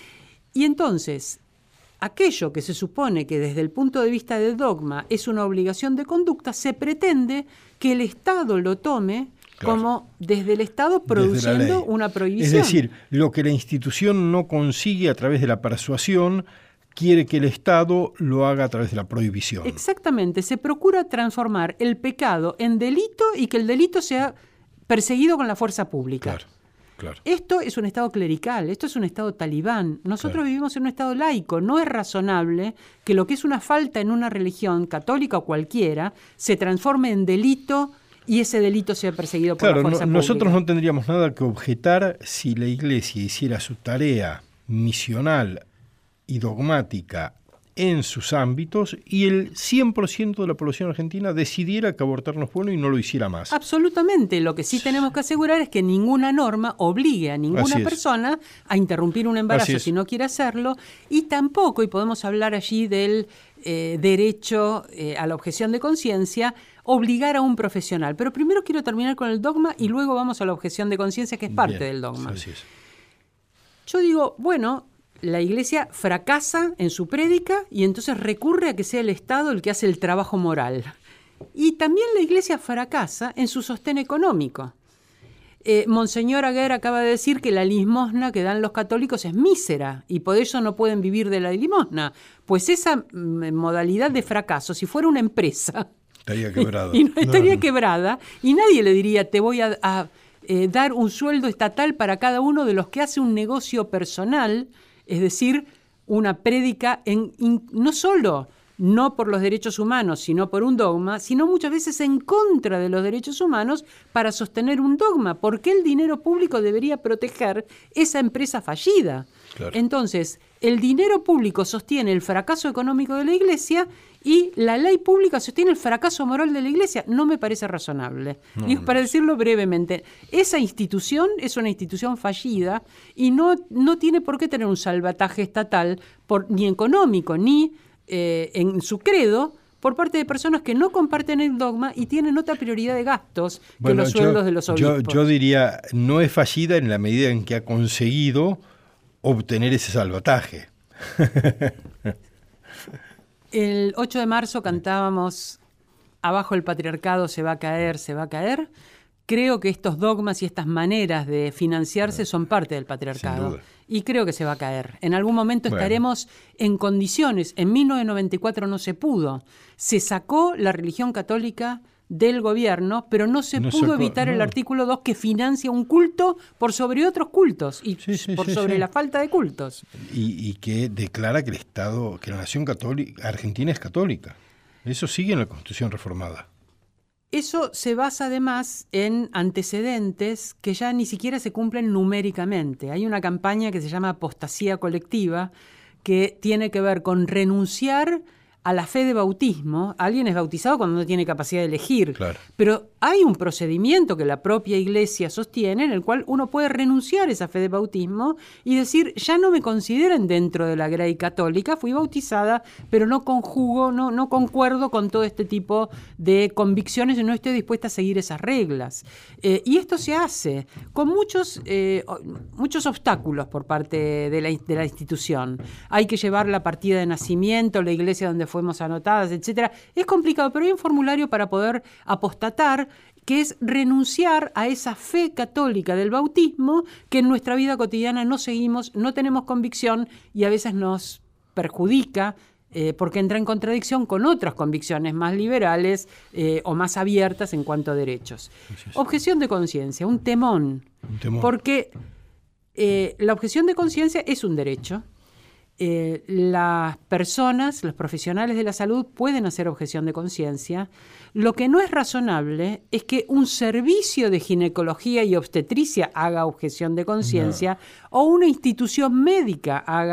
Y entonces, aquello que se supone que desde el punto de vista del dogma es una obligación de conducta, se pretende que el Estado lo tome, claro, como desde el Estado produciendo una prohibición. Es decir, lo que la institución no consigue a través de la persuasión, quiere que el Estado lo haga a través de la prohibición. Exactamente, se procura transformar el pecado en delito y que el delito sea perseguido con la fuerza pública. Claro. Claro. Esto es un Estado clerical, esto es un Estado talibán. Nosotros claro. vivimos en un Estado laico. No es razonable que lo que es una falta en una religión, católica o cualquiera, se transforme en delito y ese delito sea perseguido por claro, la fuerza no, pública. Nosotros no tendríamos nada que objetar si la Iglesia hiciera su tarea misional y dogmática en sus ámbitos y el cien por ciento de la población argentina decidiera que abortar no es bueno y no lo hiciera más. Absolutamente. Lo que sí tenemos que asegurar es que ninguna norma obligue a ninguna persona a interrumpir un embarazo si no quiere hacerlo, y tampoco, y podemos hablar allí del eh, derecho eh, a la objeción de conciencia, obligar a un profesional. Pero primero quiero terminar con el dogma y luego vamos a la objeción de conciencia, que es parte Bien, del dogma. Así es. Yo digo, bueno, la Iglesia fracasa en su prédica y entonces recurre a que sea el Estado el que hace el trabajo moral. Y también la Iglesia fracasa en su sostén económico. Eh, Monseñor Aguer acaba de decir que la limosna que dan los católicos es mísera y por eso no pueden vivir de la limosna. Pues esa mm, modalidad de fracaso, si fuera una empresa, estaría quebrada. Y, y no estaría no. quebrada y nadie le diría te voy a, a eh, dar un sueldo estatal para cada uno de los que hace un negocio personal. Es decir, una prédica en, in, no solo no por los derechos humanos, sino por un dogma, sino muchas veces en contra de los derechos humanos para sostener un dogma. ¿Por qué el dinero público debería proteger esa empresa fallida? Claro. Entonces, el dinero público sostiene el fracaso económico de la Iglesia y la ley pública sostiene el fracaso moral de la Iglesia. No me parece razonable. No, y para decirlo brevemente, esa institución es una institución fallida y no, no tiene por qué tener un salvataje estatal, por, ni económico, ni eh, en su credo, por parte de personas que no comparten el dogma y tienen otra prioridad de gastos bueno, que los sueldos yo, de los obispos. Yo, yo diría, no es fallida en la medida en que ha conseguido obtener ese salvataje. El ocho de marzo cantábamos Abajo el patriarcado se va a caer, se va a caer. Creo que estos dogmas y estas maneras de financiarse son parte del patriarcado. Y creo que se va a caer. En algún momento bueno. estaremos en condiciones. En mil novecientos noventa y cuatro no se pudo. Se sacó la religión católica del gobierno, pero no se no pudo sacó, evitar no. el artículo dos que financia un culto por sobre otros cultos y sí, sí, por sí, sobre sí. la falta de cultos. Y, y que declara que el Estado, que la nación católica, Argentina es católica. Eso sigue en la Constitución reformada. Eso se basa además en antecedentes que ya ni siquiera se cumplen numéricamente. Hay una campaña que se llama apostasía colectiva que tiene que ver con renunciar a la fe de bautismo. Alguien es bautizado cuando no tiene capacidad de elegir. Claro. Pero hay un procedimiento que la propia Iglesia sostiene en el cual uno puede renunciar a esa fe de bautismo y decir, ya no me consideren dentro de la grey católica, fui bautizada, pero no conjugo, no, no concuerdo con todo este tipo de convicciones y no estoy dispuesta a seguir esas reglas. Eh, y esto se hace con muchos, eh, muchos obstáculos por parte de la, de la institución. Hay que llevar la partida de nacimiento, la iglesia donde fuimos anotadas, etcétera. Es complicado, pero hay un formulario para poder apostatar, que es renunciar a esa fe católica del bautismo que en nuestra vida cotidiana no seguimos, no tenemos convicción y a veces nos perjudica eh, porque entra en contradicción con otras convicciones más liberales eh, o más abiertas en cuanto a derechos. Sí, sí. Objeción de conciencia, un temón, un temón. Porque eh, la objeción de conciencia es un derecho. Eh, las personas, los profesionales de la salud pueden hacer objeción de conciencia. Lo que no es razonable es que un servicio de ginecología y obstetricia haga objeción de conciencia no. o una institución médica haga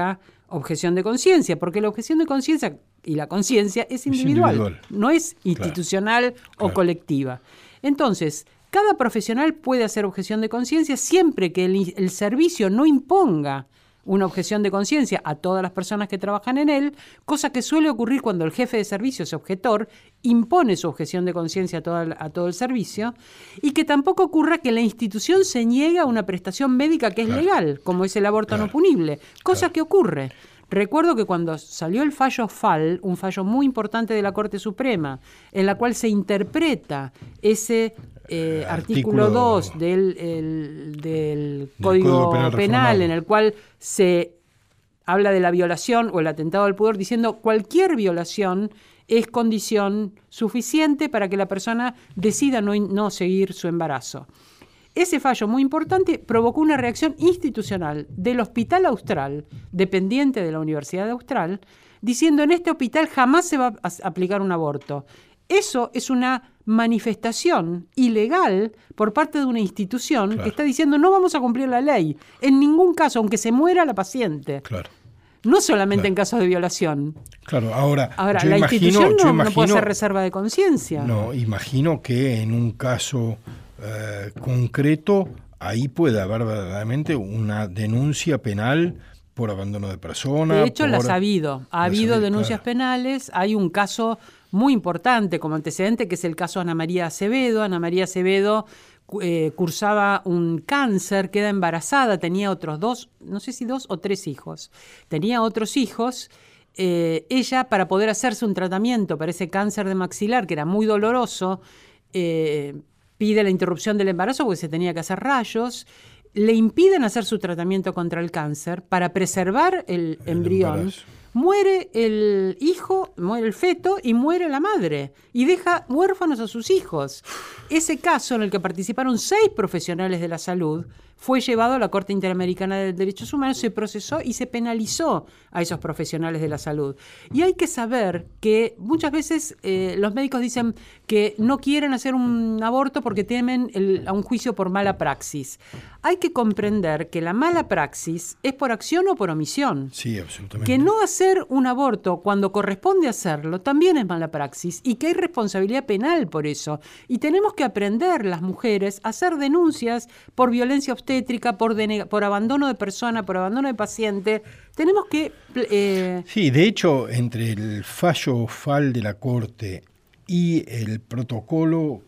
objeción de conciencia, porque la objeción de conciencia y la conciencia es individual, es individual, no es institucional claro, o claro. colectiva. Entonces, cada profesional puede hacer objeción de conciencia siempre que el, el servicio no imponga una objeción de conciencia a todas las personas que trabajan en él, cosa que suele ocurrir cuando el jefe de servicio, ese objetor, impone su objeción de conciencia a, toda, a todo el servicio, y que tampoco ocurra que la institución se niegue a una prestación médica que es claro. legal, como es el aborto claro. no punible, cosa claro. que ocurre. Recuerdo que cuando salió el fallo F A L, un fallo muy importante de la Corte Suprema, en la cual se interpreta ese eh, artículo dos del, el, del Código Penal, penal en el cual se habla de la violación o el atentado al pudor, diciendo cualquier violación es condición suficiente para que la persona decida no, no seguir su embarazo. Ese fallo muy importante provocó una reacción institucional del Hospital Austral, dependiente de la Universidad de Austral, diciendo en este hospital jamás se va a aplicar un aborto. Eso es una manifestación ilegal por parte de una institución claro. que está diciendo no vamos a cumplir la ley, en ningún caso, aunque se muera la paciente. Claro. No solamente claro. en casos de violación. Claro, ahora, ahora yo la imagino, institución no, yo imagino, no puede hacer reserva de conciencia. No, imagino que en un caso eh, concreto, ahí puede haber verdaderamente una denuncia penal por abandono de persona. De hecho, por... las ha habido. Ha habido sabido, denuncias claro. penales. Hay un caso muy importante como antecedente, que es el caso Ana María Acevedo. Ana María Acevedo eh, cursaba un cáncer, queda embarazada, tenía otros dos, no sé si dos o tres hijos. Tenía otros hijos. Eh, ella, para poder hacerse un tratamiento para ese cáncer de maxilar, que era muy doloroso, eh, pide la interrupción del embarazo porque se tenía que hacer rayos. Le impiden hacer su tratamiento contra el cáncer para preservar el, el embrión. Embarazo. Muere el hijo, muere el feto y muere la madre. Y deja huérfanos a sus hijos. Ese caso, en el que participaron seis profesionales de la salud, fue llevado a la Corte Interamericana de Derechos Humanos, se procesó y se penalizó a esos profesionales de la salud. Y hay que saber que muchas veces eh, los médicos dicen que no quieren hacer un aborto porque temen el, a un juicio por mala praxis. Hay que comprender que la mala praxis es por acción o por omisión. Sí, absolutamente. Que no hacer un aborto cuando corresponde hacerlo también es mala praxis y que hay responsabilidad penal por eso. Y tenemos que aprender las mujeres a hacer denuncias por violencia obstétrica, por, deneg- por abandono de persona, por abandono de paciente. Tenemos que... Eh... Sí, de hecho, entre el fallo F A L de la Corte y el protocolo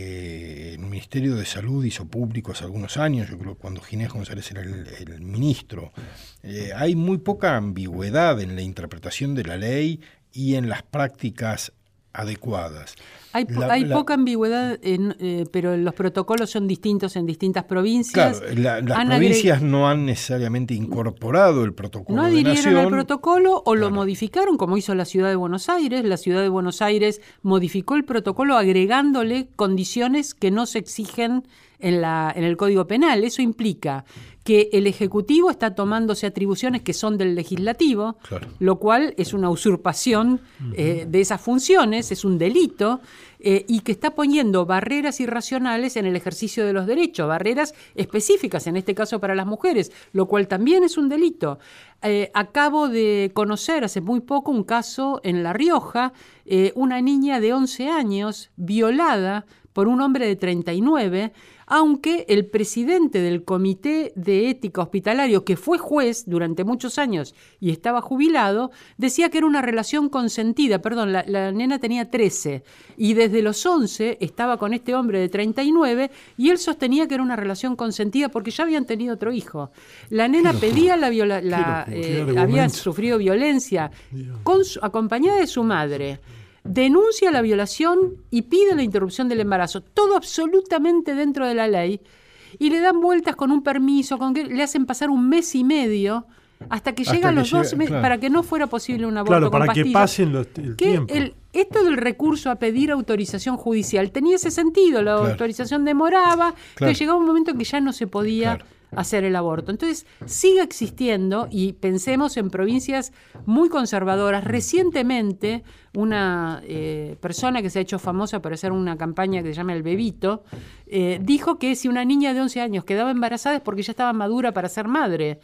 que el Ministerio de Salud hizo público hace algunos años, yo creo que cuando Ginés González era el, el ministro, eh, hay muy poca ambigüedad en la interpretación de la ley y en las prácticas adecuadas. Hay, la, hay la, poca ambigüedad, en, eh, pero los protocolos son distintos en distintas provincias. Claro, la, las han provincias agre... no han necesariamente incorporado el protocolo no de nación. No adhirieron al protocolo o claro. lo modificaron, como hizo la Ciudad de Buenos Aires. La Ciudad de Buenos Aires modificó el protocolo agregándole condiciones que no se exigen en, la, en el Código Penal. Eso implica que el Ejecutivo está tomándose atribuciones que son del Legislativo, claro. lo cual es una usurpación uh-huh. eh, de esas funciones, es un delito, eh, y que está poniendo barreras irracionales en el ejercicio de los derechos, barreras específicas, en este caso para las mujeres, lo cual también es un delito. Eh, acabo de conocer hace muy poco un caso en La Rioja, eh, una niña de once años violada por un hombre de treinta y nueve, aunque el presidente del Comité de Ética Hospitalario, que fue juez durante muchos años y estaba jubilado, decía que era una relación consentida. Perdón, la, la nena tenía trece y desde los once estaba con este hombre de treinta y nueve y él sostenía que era una relación consentida porque ya habían tenido otro hijo. La nena pedía la viola, la, eh, había sufrido violencia con su, acompañada de su madre. Denuncia la violación y pide la interrupción del embarazo, todo absolutamente dentro de la ley, y le dan vueltas con un permiso, con que le hacen pasar un mes y medio hasta que llegan los llega, dos meses claro. para que no fuera posible un aborto claro, con para pastillas. que pasen los, el que tiempo. El, esto del recurso a pedir autorización judicial tenía ese sentido, la claro. autorización demoraba, claro. que llegaba un momento en que ya no se podía claro. hacer el aborto. Entonces, sigue existiendo, y pensemos en provincias muy conservadoras. Recientemente, una eh, persona que se ha hecho famosa por hacer una campaña que se llama El Bebito, eh, dijo que si una niña de once años quedaba embarazada es porque ya estaba madura para ser madre.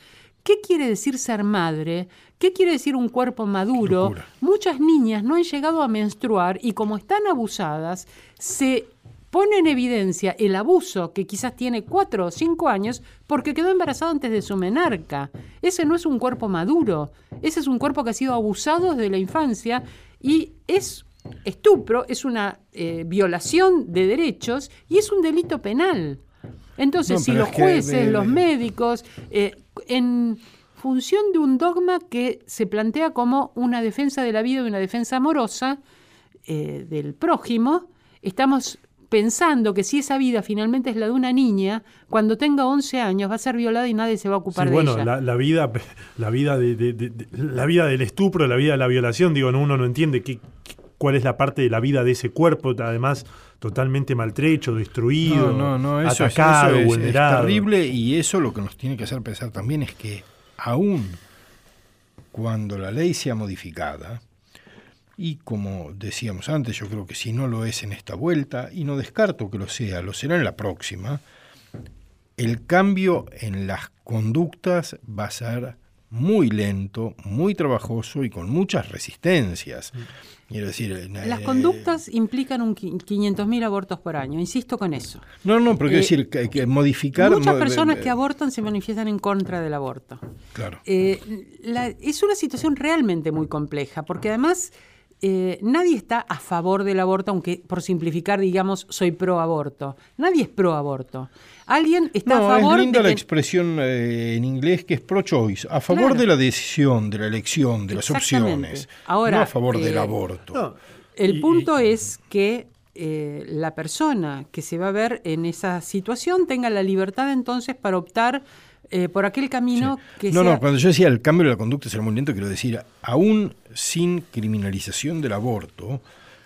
¿Qué quiere decir ser madre? ¿Qué quiere decir un cuerpo maduro? Locura. Muchas niñas no han llegado a menstruar y como están abusadas, se pone en evidencia el abuso que quizás tiene cuatro o cinco años porque quedó embarazada antes de su menarca. Ese no es un cuerpo maduro, ese es un cuerpo que ha sido abusado desde la infancia y es estupro, es una eh, violación de derechos y es un delito penal. Entonces, No, si pero los es que, jueces, eh, los médicos, eh, en función de un dogma que se plantea como una defensa de la vida y una defensa amorosa eh, del prójimo, estamos pensando que si esa vida finalmente es la de una niña, cuando tenga once años va a ser violada y nadie se va a ocupar Sí, de bueno, ella. la, la vida, la vida de, de, de, de- la vida del estupro, la vida de la violación, digo, no, uno no entiende qué, qué- cuál es la parte de la vida de ese cuerpo, además totalmente maltrecho, destruido, No, no, no, eso, es- atacado, eso es, es vulnerado. terrible, y eso lo que nos tiene que hacer pensar también es que aún cuando la ley sea modificada, y como decíamos antes, yo creo que si no lo es en esta vuelta, y no descarto que lo sea, lo será en la próxima, el cambio en las conductas va a ser muy lento, muy trabajoso y con muchas resistencias. Quiero decir, Las eh, conductas implican un qui- quinientos mil abortos por año, insisto con eso. No, no, pero quiero Eh, decir que, que modificar... Muchas mo- personas eh, que abortan se manifiestan en contra del aborto. Claro. Eh, la- es una situación realmente muy compleja, porque además eh, nadie está a favor del aborto, aunque por simplificar digamos soy pro aborto. Nadie es pro aborto. Alguien está No, a favor es linda de la que- expresión eh, en inglés que es pro-choice, a favor Claro. de la decisión, de la elección, de las Exactamente. opciones, Ahora, no a favor del eh, aborto. No, El y- punto y- es que eh, la persona que se va a ver en esa situación tenga la libertad entonces para optar eh, por aquel camino que No, sea... no, cuando yo decía el cambio de la conducta será muy lento, quiero decir, aún sin criminalización del aborto,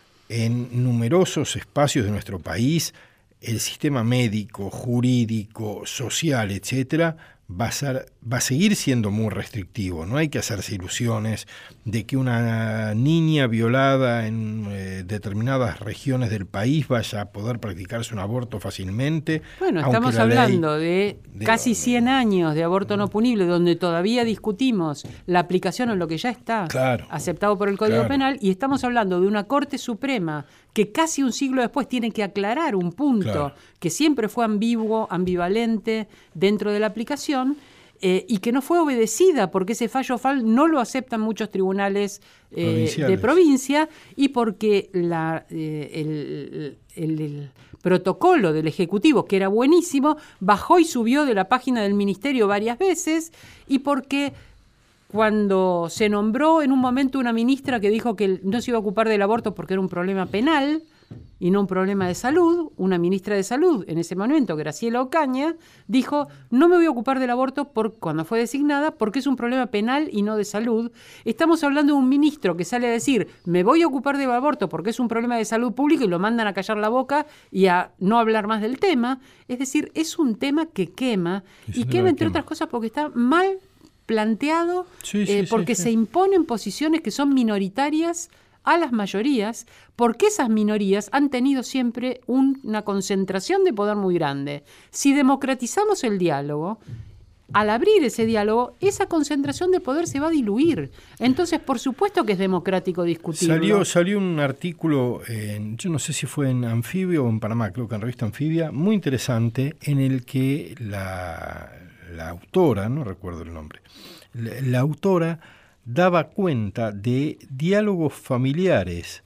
en numerosos espacios de nuestro país, el sistema médico, jurídico, social, etcétera, va a ser, va a seguir siendo muy restrictivo. No hay que hacerse ilusiones de que una niña violada en eh, determinadas regiones del país vaya a poder practicarse un aborto fácilmente. Bueno, aunque estamos la ley- hablando de de- casi cien años de aborto no punible, donde todavía discutimos la aplicación en lo que ya está Claro, aceptado por el Código claro. Penal, y estamos hablando de una Corte Suprema que casi un siglo después tiene que aclarar un punto Claro. que siempre fue ambiguo, ambivalente dentro de la aplicación, eh, y que no fue obedecida, porque ese fallo F A L no lo aceptan muchos tribunales eh, de Provinciales. provincia, y porque la, eh, el, el- el protocolo del Ejecutivo, que era buenísimo, bajó y subió de la página del Ministerio varias veces, y porque cuando se nombró en un momento una ministra que dijo que no se iba a ocupar del aborto porque era un problema penal y no un problema de salud, una ministra de salud en ese momento, Graciela Ocaña, dijo, no me voy a ocupar del aborto por, cuando fue designada porque es un problema penal y no de salud. Estamos hablando de un ministro que sale a decir, me voy a ocupar del aborto porque es un problema de salud pública, y lo mandan a callar la boca y a no hablar más del tema. Es decir, es un tema que quema, Es y un tema quema que entre quema. otras cosas porque está mal planteado, Sí, sí, eh, sí, porque sí. se imponen posiciones que son minoritarias a las mayorías, porque esas minorías han tenido siempre un- una concentración de poder muy grande. Si democratizamos el diálogo, al abrir ese diálogo, esa concentración de poder se va a diluir. Entonces, por supuesto que es democrático discutirlo. Salió, salió un artículo, en, yo no sé si fue en Anfibia o en Panamá, creo que en Revista Anfibia, muy interesante, en el que la, la autora, no recuerdo el nombre, la, la autora daba cuenta de diálogos familiares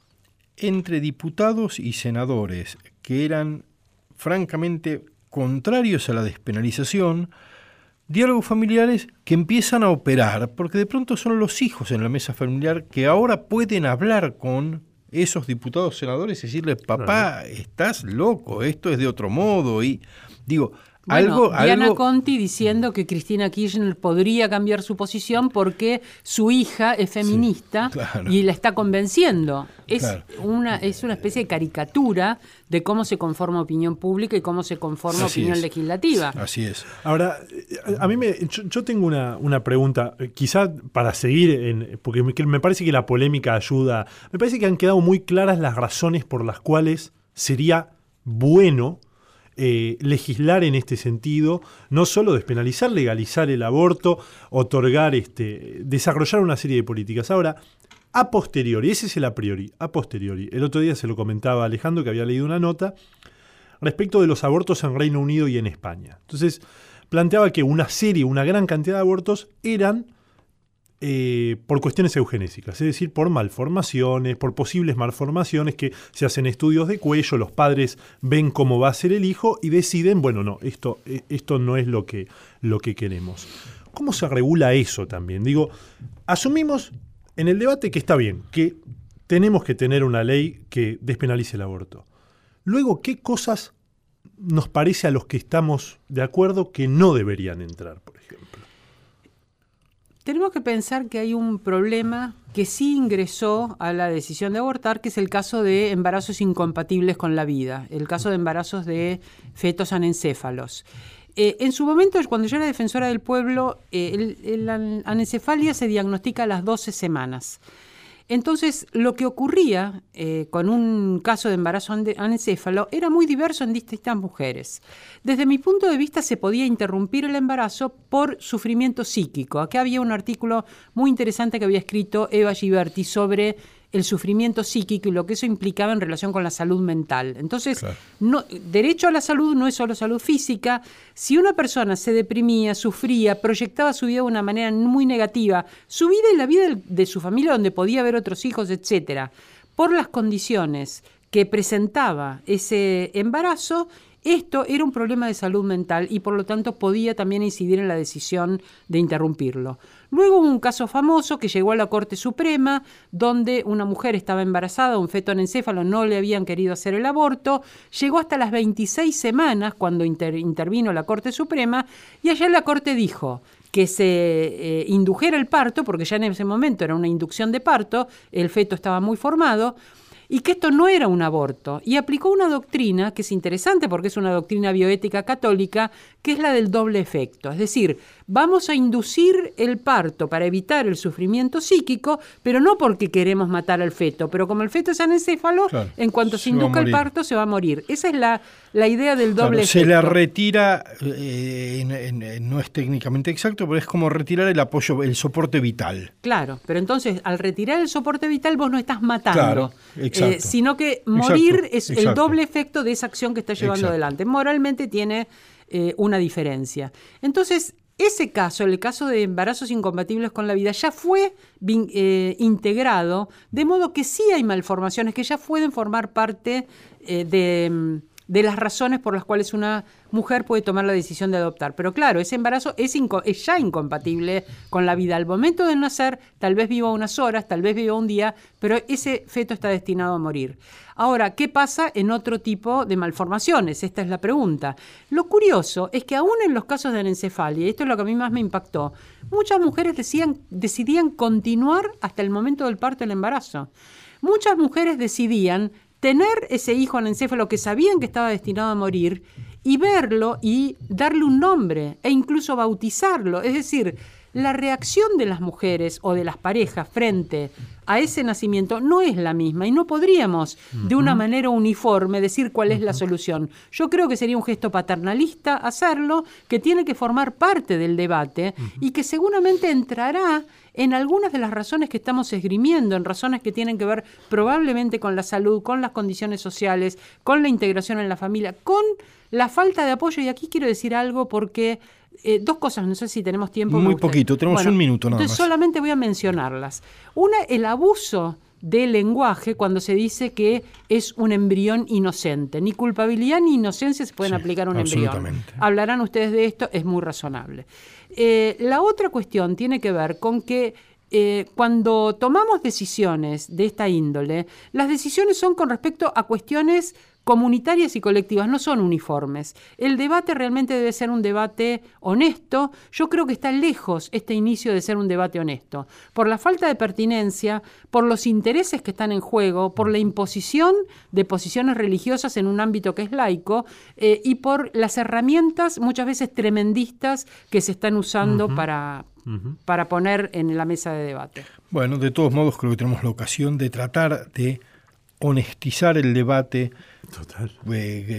entre diputados y senadores que eran francamente contrarios a la despenalización, diálogos familiares que empiezan a operar, porque de pronto son los hijos en la mesa familiar que ahora pueden hablar con esos diputados senadores y decirle, papá, estás loco, esto es de otro modo. Y digo, Bueno, algo... Diana algo Conti diciendo que Cristina Kirchner podría cambiar su posición porque su hija es feminista, Sí, claro. y la está convenciendo. Es, Claro. una, es una especie de caricatura de cómo se conforma opinión pública y cómo se conforma Así opinión es. legislativa. Así es. Ahora, eh, a mí me, yo, yo tengo una, una pregunta, eh, quizá para seguir, en, porque me, que me parece que la polémica ayuda, me parece que han quedado muy claras las razones por las cuales sería bueno eh, legislar en este sentido, no solo despenalizar, legalizar el aborto, otorgar, este, desarrollar una serie de políticas. Ahora, a posteriori, ese es el a priori, a posteriori. El otro día se lo comentaba a Alejandro, que había leído una nota respecto de los abortos en Reino Unido y en España. Entonces, planteaba que una serie, una gran cantidad de abortos eran eh, por cuestiones eugenésicas, es decir, por malformaciones, por posibles malformaciones, que se hacen estudios de cuello, los padres ven cómo va a ser el hijo y deciden, bueno, no, esto, esto no es lo que, lo que queremos. ¿Cómo se regula eso también? Digo, asumimos en el debate que está bien, que tenemos que tener una ley que despenalice el aborto. Luego, ¿qué cosas nos parece a los que estamos de acuerdo que no deberían entrar, por ejemplo? Tenemos que pensar que hay un problema que sí ingresó a la decisión de abortar, que es el caso de embarazos incompatibles con la vida, el caso de embarazos de fetos anencéfalos. Eh, en su momento, cuando yo era defensora del pueblo, eh, el, el, la anencefalia se diagnostica a las doce semanas. Entonces, lo que ocurría eh, con un caso de embarazo anencéfalo era muy diverso en distintas mujeres. Desde mi punto de vista, se podía interrumpir el embarazo por sufrimiento psíquico. Acá había un artículo muy interesante que había escrito Eva Giberti sobre el sufrimiento psíquico y lo que eso implicaba en relación con la salud mental. Entonces, claro. no, derecho a la salud no es solo salud física. Si una persona se deprimía, sufría, proyectaba su vida de una manera muy negativa, su vida y la vida de su familia donde podía haber otros hijos, etcétera, por las condiciones que presentaba ese embarazo, esto era un problema de salud mental y por lo tanto podía también incidir en la decisión de interrumpirlo. Luego hubo un caso famoso que llegó a la Corte Suprema, donde una mujer estaba embarazada, un feto anencéfalo, no le habían querido hacer el aborto, llegó hasta las veintiséis semanas cuando inter- intervino la Corte Suprema, y allá la Corte dijo que se eh, indujera el parto, porque ya en ese momento era una inducción de parto, el feto estaba muy formado, y que esto no era un aborto, y aplicó una doctrina que es interesante porque es una doctrina bioética católica, que es la del doble efecto. Es decir, vamos a inducir el parto para evitar el sufrimiento psíquico, pero no porque queremos matar al feto, pero como el feto es anencéfalo, claro, en cuanto se, se induzca el parto se va a morir. Esa es la, la idea del doble claro, efecto. Se la retira, eh, en, en, en, no es técnicamente exacto, pero es como retirar el apoyo, el soporte vital. Claro, pero entonces al retirar el soporte vital vos no estás matando. Claro, exacto. Eh, sino que morir exacto, es exacto. el doble efecto de esa acción que está llevando exacto. adelante. Moralmente tiene eh, una diferencia. Entonces, ese caso, el caso de embarazos incompatibles con la vida, ya fue eh, integrado, de modo que sí hay malformaciones que ya pueden formar parte eh, de... de las razones por las cuales una mujer puede tomar la decisión de adoptar. Pero claro, ese embarazo es, inco- es ya incompatible con la vida. Al momento de nacer, tal vez viva unas horas, tal vez viva un día, pero ese feto está destinado a morir. Ahora, ¿qué pasa en otro tipo de malformaciones? Esta es la pregunta. Lo curioso es que aún en los casos de anencefalia, y esto es lo que a mí más me impactó, muchas mujeres decían, decidían continuar hasta el momento del parto del embarazo. Muchas mujeres decidían tener ese hijo anencéfalo que sabían que estaba destinado a morir y verlo y darle un nombre e incluso bautizarlo. Es decir, la reacción de las mujeres o de las parejas frente a ese nacimiento no es la misma y no podríamos de una manera uniforme decir cuál es la solución. Yo creo que sería un gesto paternalista hacerlo, que tiene que formar parte del debate y que seguramente entrará en algunas de las razones que estamos esgrimiendo, en razones que tienen que ver probablemente con la salud, con las condiciones sociales, con la integración en la familia, con la falta de apoyo. Y aquí quiero decir algo porque eh, dos cosas, no sé si tenemos tiempo. Muy poquito, tenemos bueno, un minuto nada entonces más. Solamente voy a mencionarlas. Una, el abuso del lenguaje cuando se dice que es un embrión inocente. Ni culpabilidad ni inocencia se pueden sí, aplicar a un embrión. Hablarán ustedes de esto, es muy razonable. Eh, la otra cuestión tiene que ver con que eh, cuando tomamos decisiones de esta índole, las decisiones son con respecto a cuestiones comunitarias y colectivas, no son uniformes. El debate realmente debe ser un debate honesto. Yo creo que está lejos este inicio de ser un debate honesto, por la falta de pertinencia, por los intereses que están en juego, por la imposición de posiciones religiosas en un ámbito que es laico eh, y por las herramientas muchas veces tremendistas que se están usando uh-huh. para, uh-huh. para poner en la mesa de debate. Bueno, de todos modos creo que tenemos la ocasión de tratar de honestizar el debate. Total. Eh,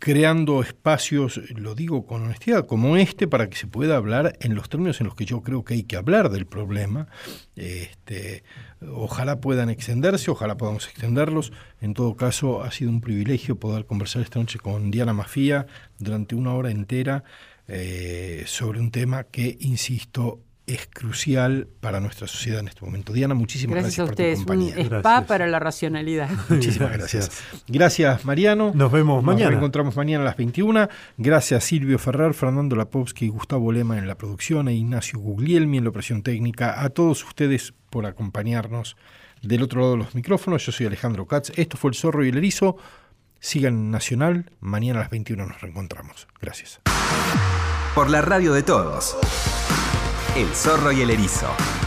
creando espacios, lo digo con honestidad, como este, para que se pueda hablar en los términos en los que yo creo que hay que hablar del problema. Este, ojalá puedan extenderse, ojalá podamos extenderlos. En todo caso, ha sido un privilegio poder conversar esta noche con Diana Mafía durante una hora entera eh, sobre un tema que, insisto, es crucial para nuestra sociedad en este momento. Diana, muchísimas gracias, gracias por tu compañía. Un spa Gracias. para la racionalidad. Muchísimas gracias. Gracias, Mariano. Nos vemos mañana. Nos encontramos mañana a las veintiuna. Gracias, Silvio Ferrer, Fernando Lapowski y Gustavo Lema en la producción, e Ignacio Guglielmi en la operación técnica. A todos ustedes por acompañarnos del otro lado de los micrófonos. Yo soy Alejandro Katz. Esto fue El Zorro y el Erizo. Sigan en Nacional. Mañana a las veintiuna nos reencontramos. Gracias. Por la radio de todos. El Zorro y el Erizo.